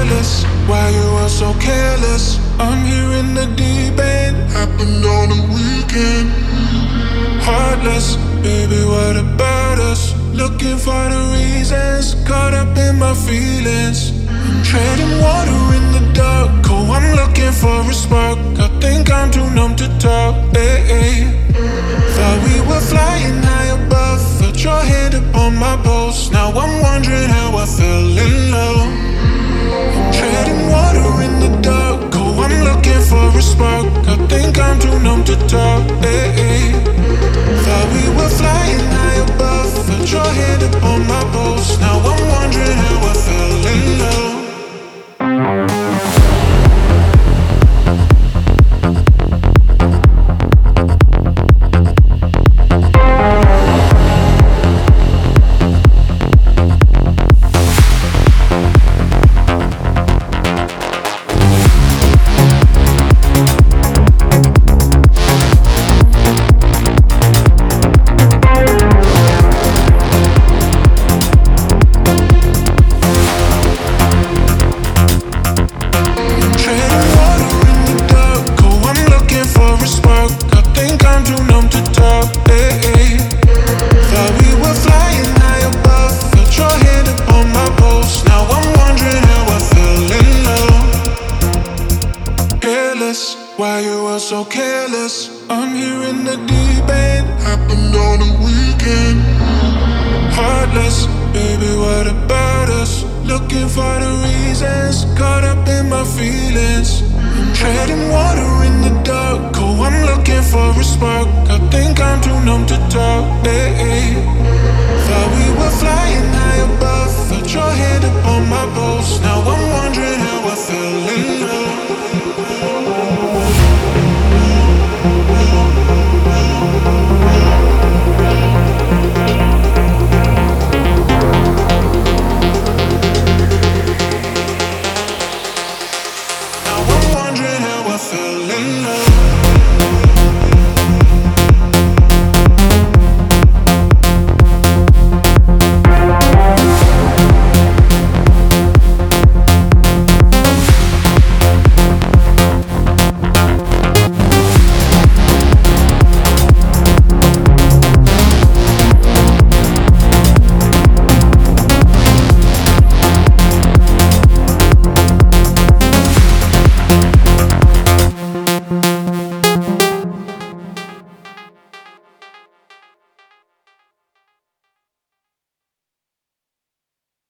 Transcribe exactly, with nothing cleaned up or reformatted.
Careless, why you are so careless? I'm here in the deep end, happened on the weekend. Heartless, baby, what about us? Looking for the reasons, caught up in my feelings. I'm treading water in the dark, oh, I'm looking for a spark. I think I'm too numb to talk, hey, hey. Thought we were flying high above, felt your hand upon my pulse. Now I'm wondering how I fell in love. I'm treading water in the dark, oh, I'm looking for a spark. I think I'm too numb to talk, hey, hey. Thought we were flying high above, felt your hand upon my pulse. Now I'm wondering how I fell in love. Why you are so careless? I'm here in the deep end, happened on the weekend. Heartless, baby, what about us? Looking for the reasons, caught up in my feelings. I'm treading water in the dark, oh, I'm looking for a spark. I think I'm too numb to talk, hey, hey. Thought we were flying high above, felt your hand upon my